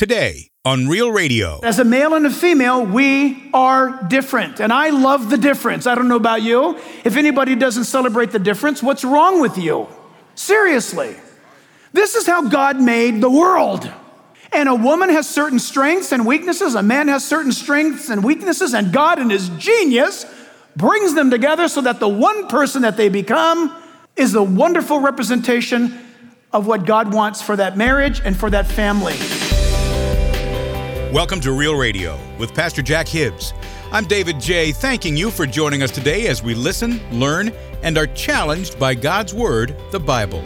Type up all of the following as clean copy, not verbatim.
Today on Real Radio. As a male and a female, we are different. And I love the difference. I don't know about you. If anybody doesn't celebrate the difference, what's wrong with you? Seriously. This is how God made the world. And a woman has certain strengths and weaknesses. A man has certain strengths and weaknesses. And God in his genius brings them together so that the one person that they become is the wonderful representation of what God wants for that marriage and for that family. Welcome to Real Radio with Pastor Jack Hibbs. I'm David J., thanking you for joining us today as we listen, learn, and are challenged by God's Word, the Bible.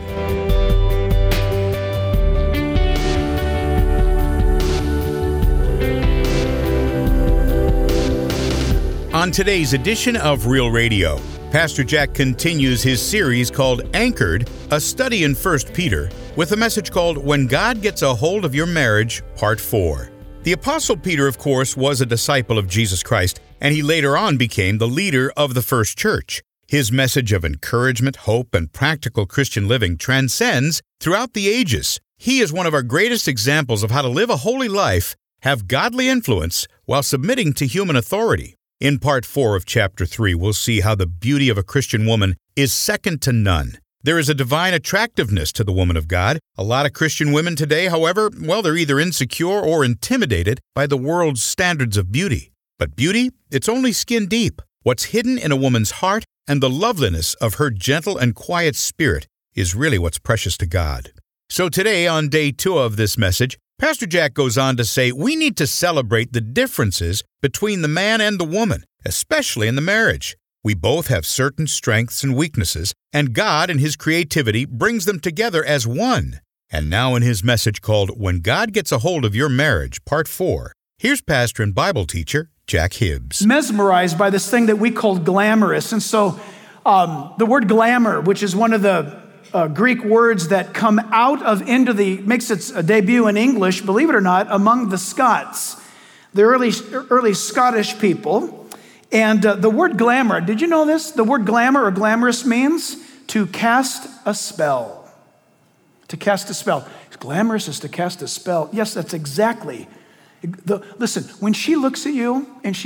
On today's edition of Real Radio, Pastor Jack continues his series called Anchored, a study in 1 Peter, with a message called When God Gets a Hold of Your Marriage, Part 4. The Apostle Peter, of course, was a disciple of Jesus Christ, and he later on became the leader of the first church. His message of encouragement, hope, and practical Christian living transcends throughout the ages. He is one of our greatest examples of how to live a holy life, have godly influence, while submitting to human authority. In Part 4 of Chapter 3, we'll see how the beauty of a Christian woman is second to none. There is a divine attractiveness to the woman of God. A lot of Christian women today, however, they're either insecure or intimidated by the world's standards of beauty. But beauty, it's only skin deep. What's hidden in a woman's heart and the loveliness of her gentle and quiet spirit is really what's precious to God. So today, on day 2 of this message, Pastor Jack goes on to say we need to celebrate the differences between the man and the woman, especially in the marriage. We both have certain strengths and weaknesses, and God in His creativity brings them together as one. And now in his message called When God Gets a Hold of Your Marriage, Part 4, here's pastor and Bible teacher Jack Hibbs. Mesmerized by this thing that we call glamorous. And so the word glamour, which is one of the Greek words that come out of makes its debut in English, believe it or not, among the Scots, the early Scottish people. And the word glamour, did you know this? The word glamour or glamorous means to cast a spell. To cast a spell. Glamorous is to cast a spell. Yes, that's exactly. Listen, when she looks at you and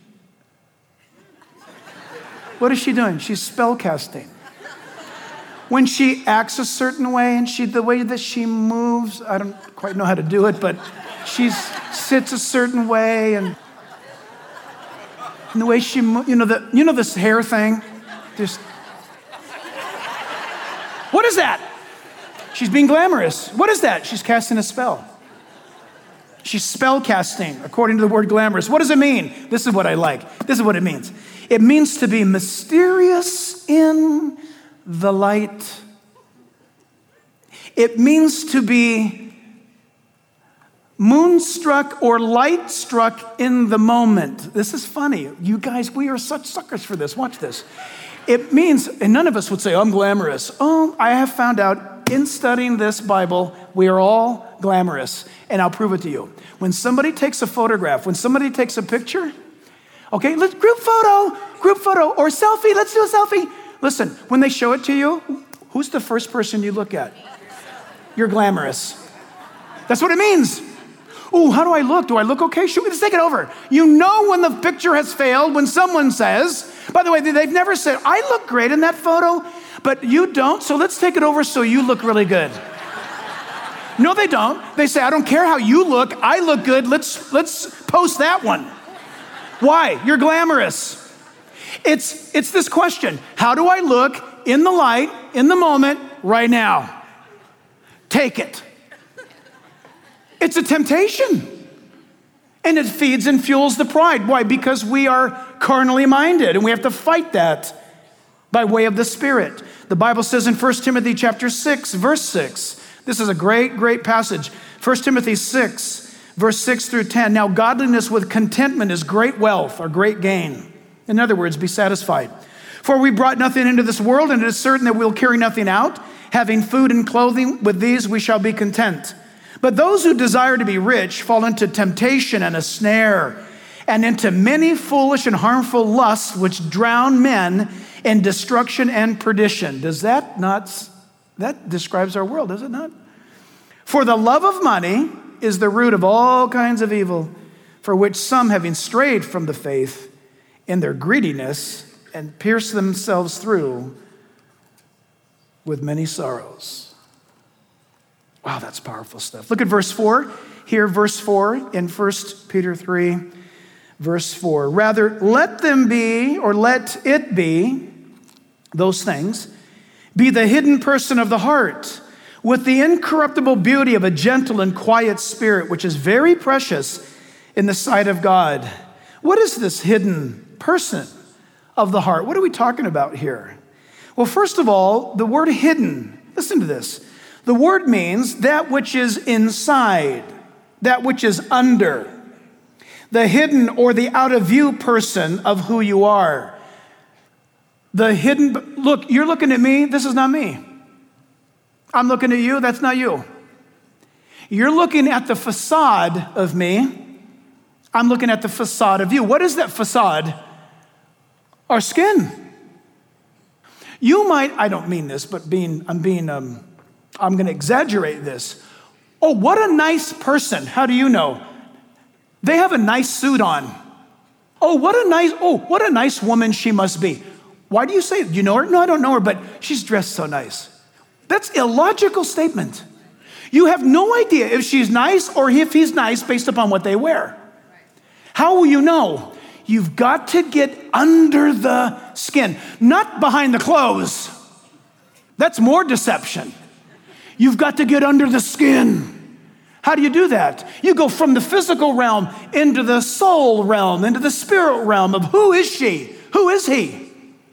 what is she doing? She's spell casting. When she acts a certain way and the way that she moves, I don't quite know how to do it, but she sits a certain way and the way she moves, this hair thing, just, what is that? She's being glamorous. What is that? She's casting a spell. She's spell casting, according to the word glamorous. What does it mean? This is what I like. This is what it means. It means to be mysterious in the light. It means to be moonstruck or light struck in the moment. This is funny. You guys, we are such suckers for this. Watch this. It means, and none of us would say, I'm glamorous. Oh, I have found out in studying this Bible, we are all glamorous. And I'll prove it to you. When somebody takes a photograph, when somebody takes a picture, okay, let's group photo or selfie. Let's do a selfie. Listen, when they show it to you, who's the first person you look at? You're glamorous. That's what it means. Ooh, how do I look? Do I look okay? Shoot, let's take it over. You know when the picture has failed, when someone says, by the way, they've never said, I look great in that photo, but you don't, so let's take it over so you look really good. No, they don't. They say, I don't care how you look. I look good. Let's post that one. Why? You're glamorous. It's this question. How do I look in the light, in the moment, right now? Take it. It's a temptation. And it feeds and fuels the pride. Why? Because we are carnally minded and we have to fight that by way of the Spirit. The Bible says in 1 Timothy chapter 6, verse 6, this is a great, great passage. 1 Timothy 6, verse 6 through 10. Now godliness with contentment is great wealth or great gain. In other words, be satisfied. For we brought nothing into this world, and it is certain that we'll carry nothing out. Having food and clothing, with these we shall be content. But those who desire to be rich fall into temptation and a snare, and into many foolish and harmful lusts which drown men in destruction and perdition. That describes our world, does it not? For the love of money is the root of all kinds of evil, for which some, having strayed from the faith in their greediness, and pierced themselves through with many sorrows. Wow, that's powerful stuff. Look at verse 4. Here, verse 4 in 1 Peter 3, verse 4. Rather, let it be, those things, be the hidden person of the heart, with the incorruptible beauty of a gentle and quiet spirit, which is very precious in the sight of God. What is this hidden person of the heart? What are we talking about here? Well, first of all, the word hidden, listen to this. The word means that which is inside, that which is under, the hidden or the out of view person of who you are. The hidden, look, you're looking at me, this is not me. I'm looking at you, that's not you. You're looking at the facade of me, I'm looking at the facade of you. What is that facade? Our skin. You might, I don't mean this, but I'm going to exaggerate this. Oh, what a nice person. How do you know? They have a nice suit on. Oh, what a nice woman she must be. Why do you say, do you know her? No, I don't know her, but she's dressed so nice. That's an illogical statement. You have no idea if she's nice or if he's nice based upon what they wear. How will you know? You've got to get under the skin, not behind the clothes. That's more deception. You've got to get under the skin. How do you do that? You go from the physical realm into the soul realm, into the spirit realm of who is she? Who is he?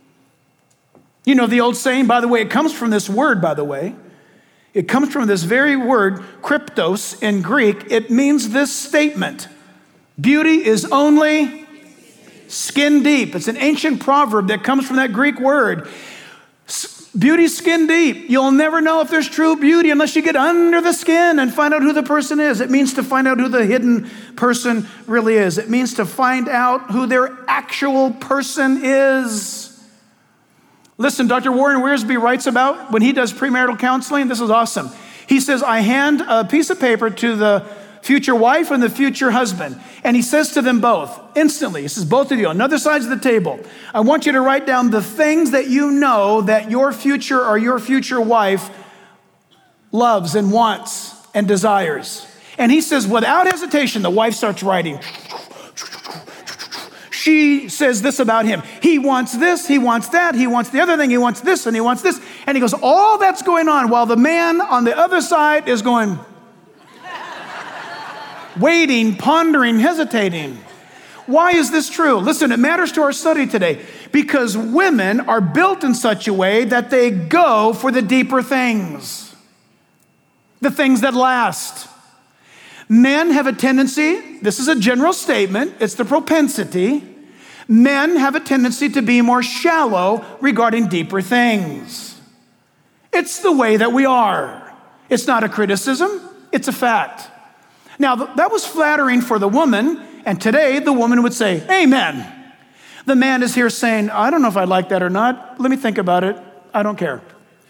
You know the old saying, by the way, it comes from this word, by the way. It comes from this very word, kryptos in Greek. It means this statement: beauty is only skin deep. It's an ancient proverb that comes from that Greek word. Beauty's skin deep. You'll never know if there's true beauty unless you get under the skin and find out who the person is. It means to find out who the hidden person really is. It means to find out who their actual person is. Listen, Dr. Warren Wiersbe writes about when he does premarital counseling. This is awesome. He says, I hand a piece of paper to the future wife and the future husband. And he says to them both, instantly, he says, both of you, on other sides of the table, I want you to write down the things that you know that your future or your future wife loves and wants and desires. And he says, without hesitation, the wife starts writing. She says this about him. He wants this, he wants that, he wants the other thing, he wants this, and he wants this. And he goes, all that's going on while the man on the other side is going, waiting, pondering, hesitating. Why is this true? Listen, it matters to our study today because women are built in such a way that they go for the deeper things, the things that last. Men have a tendency, this is a general statement, it's the propensity. Men have a tendency to be more shallow regarding deeper things. It's the way that we are. It's not a criticism, it's a fact. Now, that was flattering for the woman, and today the woman would say, amen. The man is here saying, I don't know if I like that or not. Let me think about it. I don't care.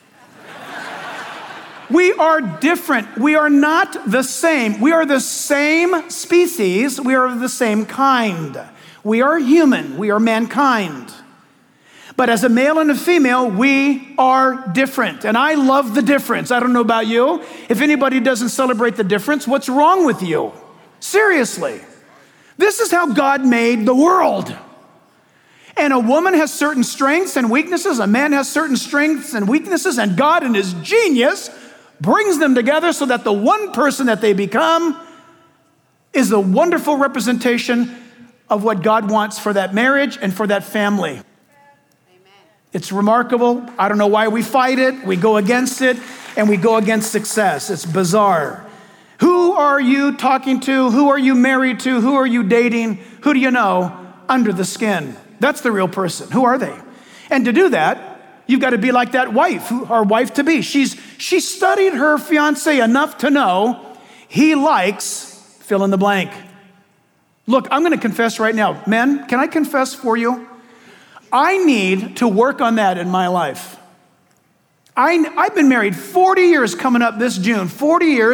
We are different. We are not the same. We are the same species. We are the same kind. We are human. We are mankind. But as a male and a female, we are different. And I love the difference. I don't know about you. If anybody doesn't celebrate the difference, what's wrong with you? Seriously. This is how God made the world. And a woman has certain strengths and weaknesses. A man has certain strengths and weaknesses. And God in his genius brings them together so that the one person that they become is the wonderful representation of what God wants for that marriage and for that family. Amen. It's remarkable. I don't know why we fight it. We go against it, and we go against success. It's bizarre. Who are you talking to? Who are you married to? Who are you dating? Who do you know? Under the skin. That's the real person. Who are they? And to do that, you've got to be like that wife, our wife to be. She studied her fiance enough to know he likes fill in the blank. Look, I'm going to confess right now. Men, can I confess for you? I need to work on that in my life. I've been married 40 years coming up this June, 40 years,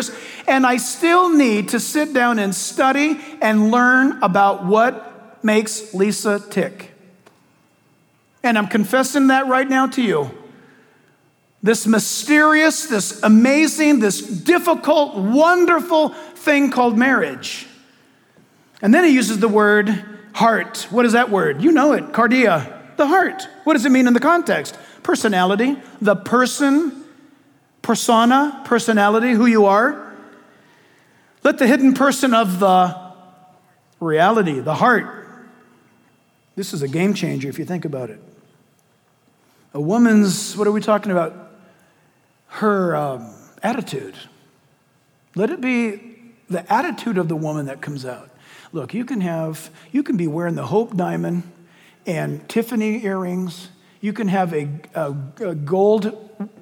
And I still need to sit down and study and learn about what makes Lisa tick. And I'm confessing that right now to you. This mysterious, this amazing, this difficult, wonderful thing called marriage. And then he uses the word heart. What is that word? You know it, cardia, the heart. What does it mean in the context? Personality, the person, persona, personality, who you are. Let the hidden person of the reality, the heart. This is a game changer if you think about it. A woman's, what are we talking about? Her attitude. Let it be the attitude of the woman that comes out. Look, you can be wearing the Hope Diamond and Tiffany earrings. You can have a gold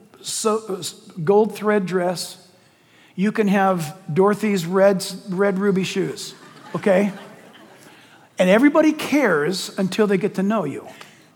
thread dress. You can have Dorothy's red ruby shoes, okay? And everybody cares until they get to know you.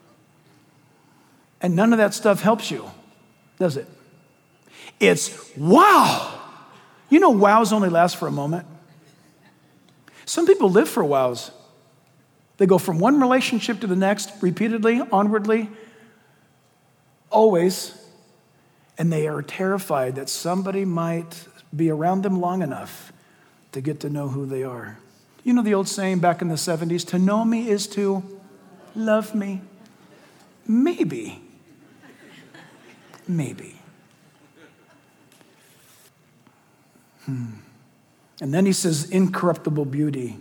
And none of that stuff helps you, does it? It's wow. You know, wows only last for a moment. Some people live for wows. They go from one relationship to the next, repeatedly, onwardly, always, and they are terrified that somebody might be around them long enough to get to know who they are. You know the old saying back in the 70s, to know me is to love me. Maybe. And then he says incorruptible beauty.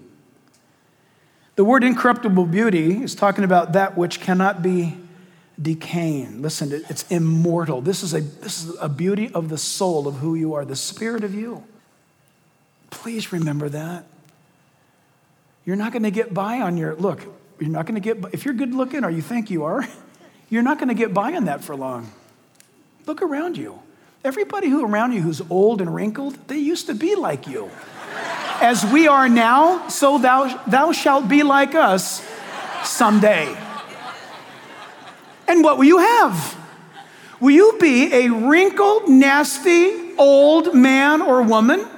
The word incorruptible beauty is talking about that which cannot be decaying. Listen, it's immortal. This is a beauty of the soul of who you are, the spirit of you. Please remember that. You're not going to get by on you're not going to get by, if you're good looking or you think you are, you're not going to get by on that for long. Look around you. Everybody around you who's old and wrinkled, they used to be like you. As we are now, so thou shalt be like us someday. And what will you have? Will you be a wrinkled, nasty, old man or woman?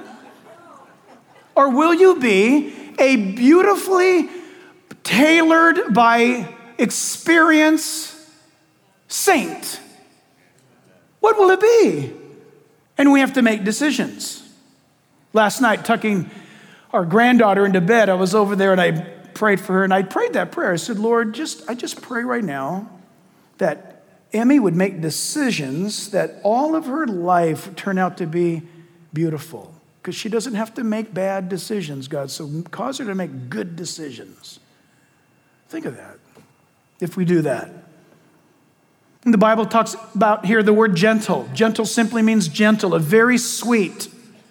Or will you be a beautifully tailored by experience saint? What will it be? And we have to make decisions. Last night, tucking our granddaughter into bed, I was over there and I prayed for her, and I prayed that prayer. I said, Lord, I just pray right now that Emmy would make decisions that all of her life turn out to be beautiful. Because she doesn't have to make bad decisions, God, so cause her to make good decisions. Think of that, if we do that. And the Bible talks about here the word gentle. Gentle simply means gentle, a very sweet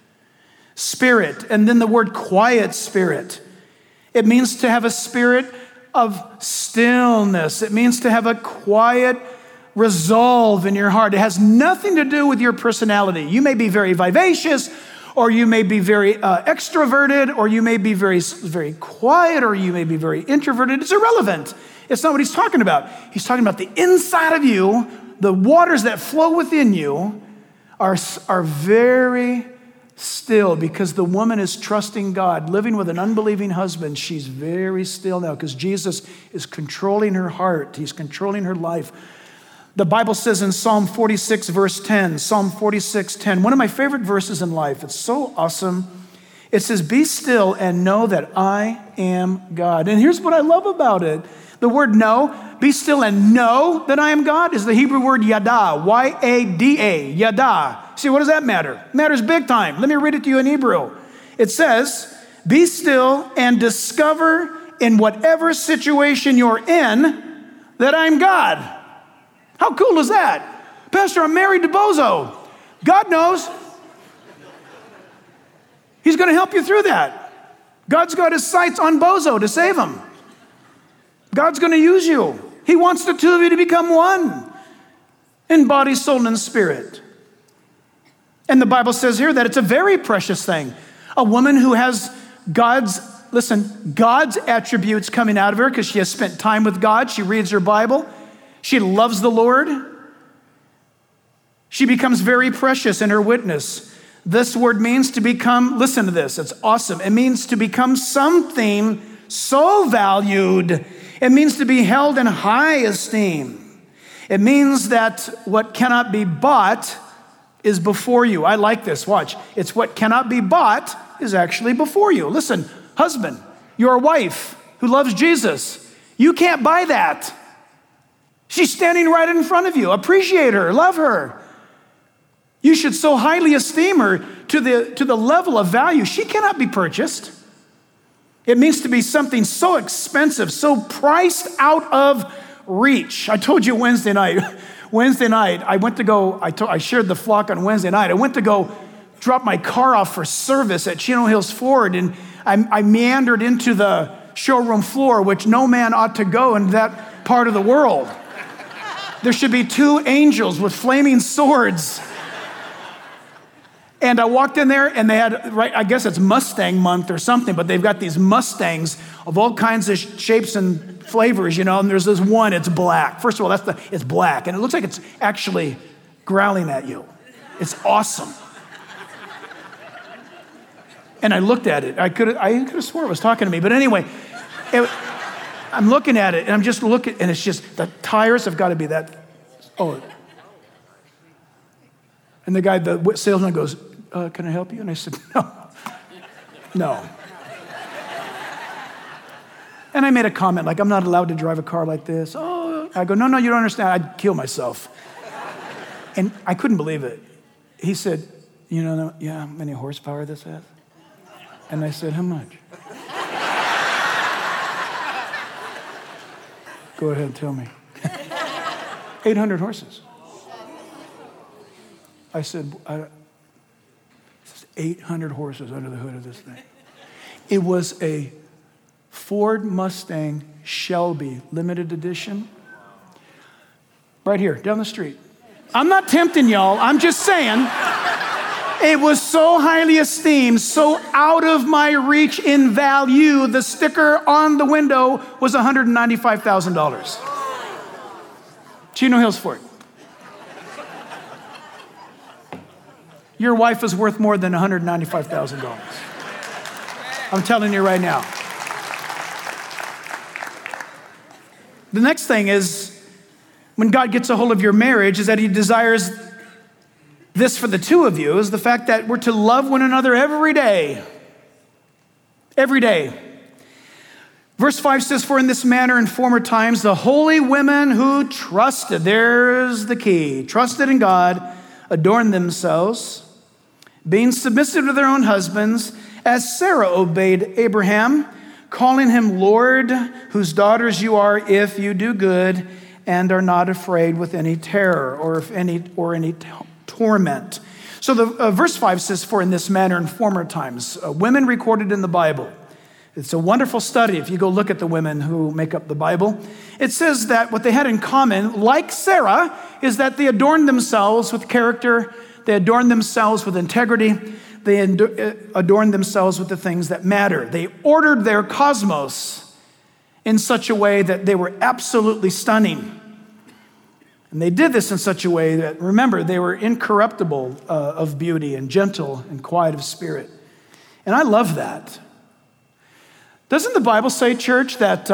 spirit. And then the word quiet spirit. It means to have a spirit of stillness. It means to have a quiet resolve in your heart. It has nothing to do with your personality. You may be very vivacious, or you may be very extroverted, or you may be very, very quiet, or you may be very introverted. It's irrelevant. It's not what he's talking about. He's talking about the inside of you, the waters that flow within you are very still, because the woman is trusting God, living with an unbelieving husband. She's very still now because Jesus is controlling her heart. He's controlling her life. The Bible says in Psalm 46, verse 10, Psalm 46, 10, one of my favorite verses in life. It's so awesome. It says, be still and know that I am God. And here's what I love about it. The word know, be still and know that I am God, is the Hebrew word yada, Y-A-D-A, yada. See, what does that matter? It matters big time. Let me read it to you in Hebrew. It says, be still and discover in whatever situation you're in that I'm God. How cool is that? Pastor, I'm married to Bozo. God knows. He's going to help you through that. God's got his sights on Bozo to save him. God's going to use you. He wants the two of you to become one in body, soul, and spirit. And the Bible says here that it's a very precious thing. A woman who has God's attributes coming out of her because she has spent time with God. She reads her Bible. She loves the Lord. She becomes very precious in her witness. This word means to become, listen to this, it's awesome. It means to become something so valued. It means to be held in high esteem. It means that what cannot be bought is before you. I like this, watch. It's what cannot be bought is actually before you. Listen, husband, your wife who loves Jesus, you can't buy that. She's standing right in front of you. Appreciate her, love her. You should so highly esteem her to the level of value. She cannot be purchased. It means to be something so expensive, so priced out of reach. I told you Wednesday night, I shared the flock on Wednesday night. I went to go drop my car off for service at Chino Hills Ford, and I meandered into the showroom floor, which no man ought to go in that part of the world. There should be 2 angels with flaming swords. And I walked in there, and they had, I guess it's Mustang month or something, but they've got these Mustangs of all kinds of shapes and flavors, and there's this one, it's black. First of all, it's black, and it looks like it's actually growling at you. It's awesome. And I looked at it. I could have swore it was talking to me, but anyway, I'm looking at it, and I'm just looking, and it's just, the tires have got to be that, And the guy, the salesman goes, can I help you? And I said, no. And I made a comment like, I'm not allowed to drive a car like this. Oh, I go, no, you don't understand. I'd kill myself. And I couldn't believe it. He said, how many horsepower this has? And I said, how much? Go ahead and tell me. 800 horses. I said, 800 horses under the hood of this thing. It was a Ford Mustang Shelby limited edition. Right here, down the street. I'm not tempting y'all, I'm just saying. It was so highly esteemed, so out of my reach in value, the sticker on the window was $195,000. Chino Hills Ford. Your wife is worth more than $195,000. I'm telling you right now. The next thing is, when God gets a hold of your marriage, is that he desires this for the 2 of you, is the fact that we're to love one another every day. Every day. Verse 5 says, for in this manner in former times, the holy women who trusted, there's the key, trusted in God, adorned themselves, being submissive to their own husbands, as Sarah obeyed Abraham, calling him Lord, whose daughters you are if you do good and are not afraid with any terror or any torment. So the verse 5 says, for in this manner in former times, women recorded in the Bible. It's a wonderful study if you go look at the women who make up the Bible. It says that what they had in common, like Sarah, is that they adorned themselves with character. They adorned themselves with integrity. They adorned themselves with the things that matter. They ordered their cosmos in such a way that they were absolutely stunning. And they did this in such a way that, remember, they were incorruptible of beauty and gentle and quiet of spirit. And I love that. Doesn't the Bible say, church, that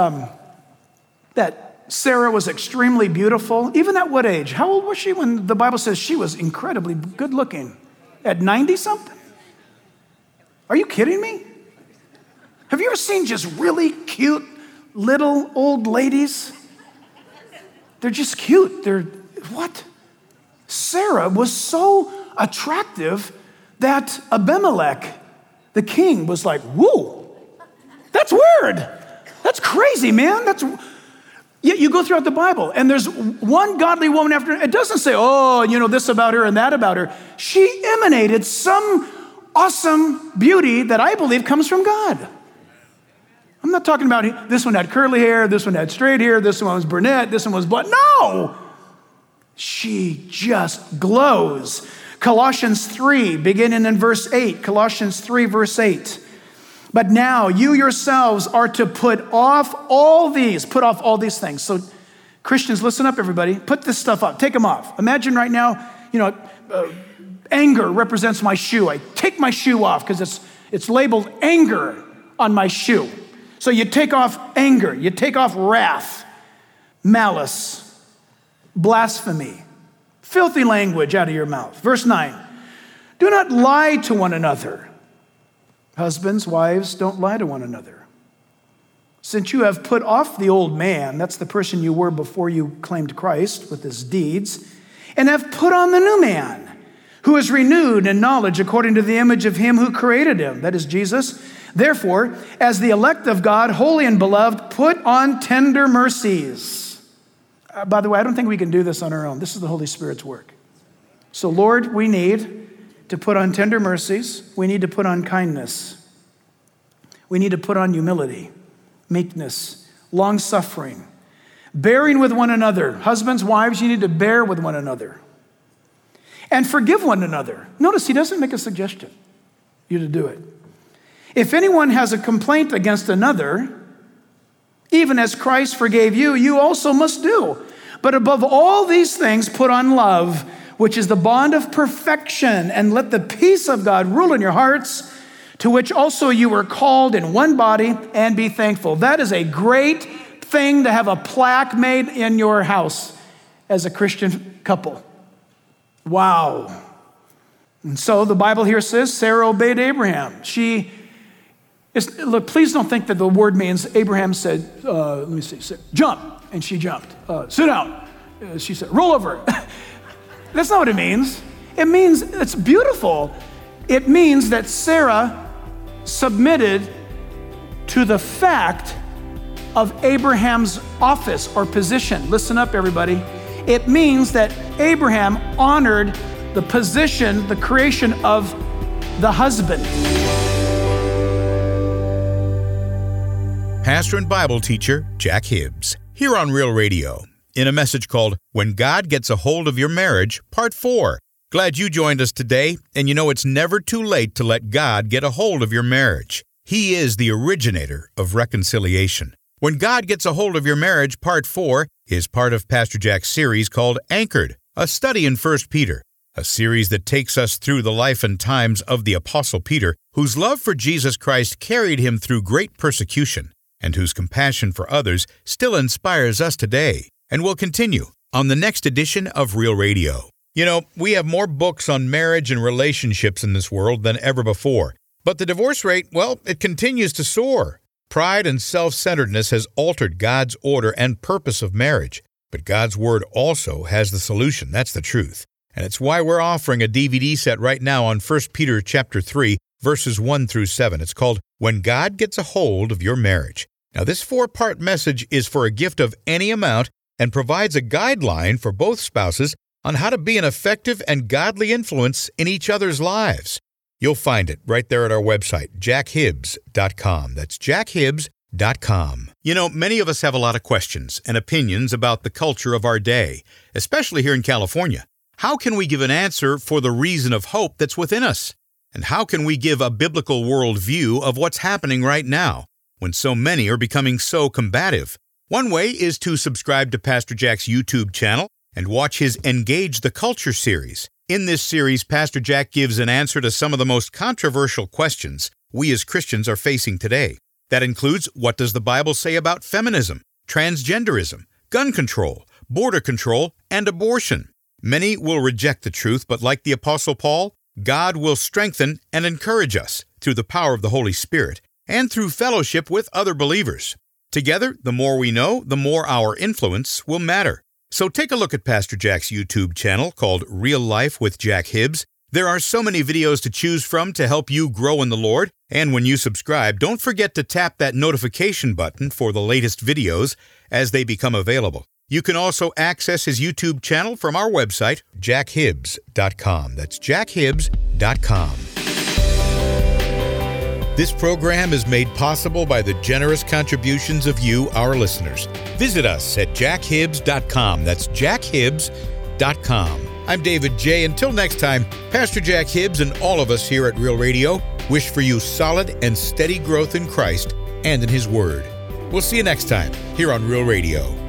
Sarah was extremely beautiful? Even at what age? How old was she when the Bible says she was incredibly good looking? At 90-something? Are you kidding me? Have you ever seen just really cute little old ladies? They're just cute. What? Sarah was so attractive that Abimelech, the king, was like, whoa, that's weird. That's crazy, man. Yet you go throughout the Bible, and there's one godly woman after, it doesn't say, this about her and that about her. She emanated some awesome beauty that I believe comes from God. I'm not talking about this one had curly hair, this one had straight hair, this one was brunette, this one was blonde. No! She just glows. Colossians 3, beginning in verse 8. Colossians 3, verse 8. But now you yourselves are to put off all these things. So Christians, listen up, everybody. Put this stuff up. Take them off. Imagine right now, Anger represents my shoe. I take my shoe off because it's labeled anger on my shoe. So you take off anger, you take off wrath, malice, blasphemy, filthy language out of your mouth. Verse 9, do not lie to one another. Husbands, wives, don't lie to one another. Since you have put off the old man, that's the person you were before you claimed Christ with his deeds, and have put on the new man, who is renewed in knowledge according to the image of him who created him, that is Jesus. Therefore, as the elect of God, holy and beloved, put on tender mercies. By the way, I don't think we can do this on our own. This is the Holy Spirit's work. So, Lord, we need to put on tender mercies. We need to put on kindness. We need to put on humility, meekness, long-suffering, bearing with one another. Husbands, wives, you need to bear with one another. And forgive one another. Notice he doesn't make a suggestion you to do it. If anyone has a complaint against another, even as Christ forgave you, you also must do. But above all these things, put on love, which is the bond of perfection, and let the peace of God rule in your hearts, to which also you were called in one body, and be thankful. That is a great thing to have a plaque made in your house as a Christian couple. Wow. And so the Bible here says Sarah obeyed Abraham. Look, please don't think that the word means Abraham said, jump, and she jumped. Sit down. She said, roll over. That's not what it means. It means, it's beautiful. It means that Sarah submitted to the fact of Abraham's office or position. Listen up, everybody. It means that Abraham honored the position, the creation of the husband. Pastor and Bible teacher Jack Hibbs, here on Real Radio, in a message called When God Gets a Hold of Your Marriage, Part 4. Glad you joined us today, and you know it's never too late to let God get a hold of your marriage. He is the originator of reconciliation. When God Gets a Hold of Your Marriage, Part 4, is part of Pastor Jack's series called Anchored, a study in 1 Peter, a series that takes us through the life and times of the Apostle Peter, whose love for Jesus Christ carried him through great persecution, and whose compassion for others still inspires us today, and will continue on the next edition of Real Radio. You know, we have more books on marriage and relationships in this world than ever before, but the divorce rate, well, it continues to soar. Pride and self-centeredness has altered God's order and purpose of marriage, but God's Word also has the solution. That's the truth. And it's why we're offering a DVD set right now on 1 Peter chapter 3, verses 1 through 7. It's called When God Gets a Hold of Your Marriage. Now, this 4-part message is for a gift of any amount and provides a guideline for both spouses on how to be an effective and godly influence in each other's lives. You'll find it right there at our website, jackhibbs.com. That's jackhibbs.com. You know, many of us have a lot of questions and opinions about the culture of our day, especially here in California. How can we give an answer for the reason of hope that's within us? And how can we give a biblical worldview of what's happening right now when so many are becoming so combative? One way is to subscribe to Pastor Jack's YouTube channel and watch his Engage the Culture series. In this series, Pastor Jack gives an answer to some of the most controversial questions we as Christians are facing today. That includes, what does the Bible say about feminism, transgenderism, gun control, border control, and abortion? Many will reject the truth, but like the Apostle Paul, God will strengthen and encourage us through the power of the Holy Spirit and through fellowship with other believers. Together, the more we know, the more our influence will matter. So take a look at Pastor Jack's YouTube channel called Real Life with Jack Hibbs. There are so many videos to choose from to help you grow in the Lord. And when you subscribe, don't forget to tap that notification button for the latest videos as they become available. You can also access his YouTube channel from our website, jackhibbs.com. That's jackhibbs.com. This program is made possible by the generous contributions of you, our listeners. Visit us at jackhibbs.com. That's jackhibbs.com. I'm David J. Until next time, Pastor Jack Hibbs and all of us here at Real Radio wish for you solid and steady growth in Christ and in His Word. We'll see you next time here on Real Radio.